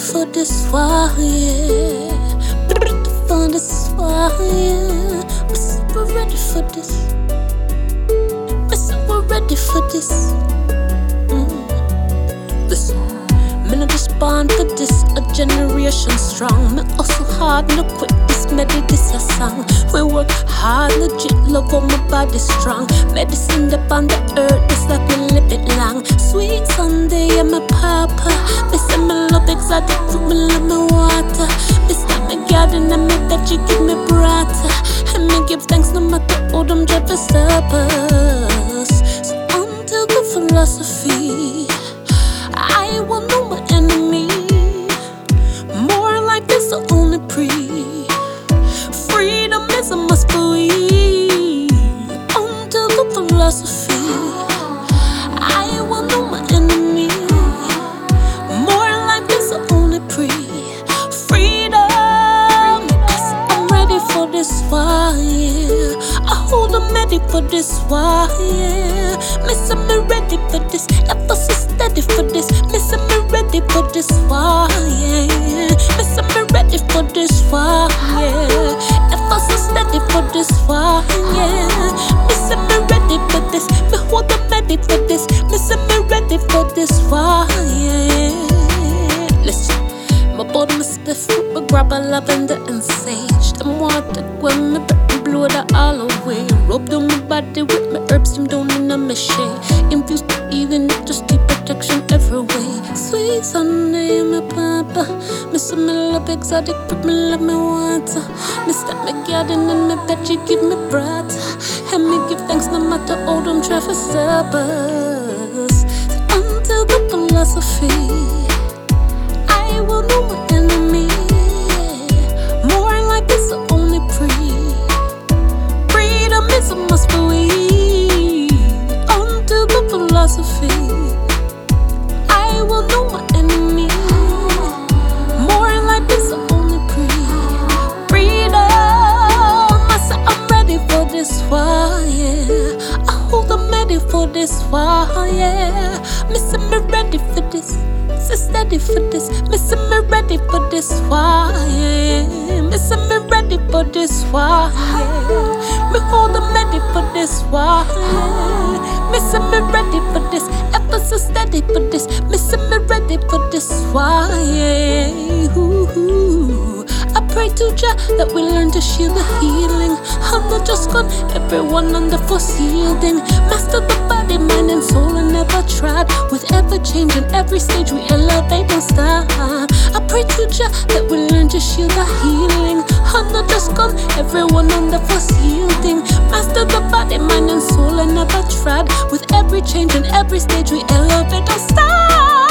for this war, yeah. Ready for this war, yeah. We're super ready for this. We're super ready for this. Listen, me not just born for this, a generation strong. Me hustle hard, no quit this, this a song. We work hard, legit, love on my body strong. Medicine up on the earth, it's like we live it long. Sweet Sunday, I'm a papa. Me say me love exotic fruit, me love my water. Me start my garden and me veggie, give me brata. And me give thanks no matter how them try to stop us. So until the philosophy, I will know my enemy. More life is the only pre. Freedom is a must for we. Until the philosophy, I will know my enemy. More life is the only pre. Freedom, 'cause I'm ready for this war, yeah. I hold I'm ready for this war, yeah. Miss me ready for this, ever so steady for this. Miss me ready for this war, yeah. Miss me ready for this war, yeah. Ever so steady for this war, yeah. Miss me ready for this, me hold I'm ready for this. Miss me ready for this war, yeah. Listen, my body my spiff, me grab a lavender and sage. Them water when me blow that all away. Rub down my body with my herbs, steam down in a shade. Infused with healing, just keep protection every way. Sweet Sunday, my papa. Me say me love exotic fruit, me love my water. Me start my garden and my veggie, give me bread. And me give thanks no matter how them try to stop us. Until the philosophy, I will know my enemy. More life is the only pre. Freedom is a must for we. Until the philosophy, I will know my enemy. More life is the only pre. Freedom, I say I'm ready for this war, yeah. I hold I'm ready for this war, yeah. Me say me ready for this, so steady for this. Me say me ready for this war, yeah. Me say me ready for this war, yeah. Me hold I'm ready for this war, yeah. Me say me ready for this, ever so steady for this. Me say me ready for this war, yeah. Ooh. I pray to Jah that we learn to shield the healing. I'm not just gone, everyone on the force yielding. Master the body, mind and soul and never tried. With ever changing every stage we elevate and start. I pray to Jah that we learn to shield the healing. I'm not just gone, everyone on the force yielding. Master the body, mind and soul and never tried. With every change and every stage we elevate and start.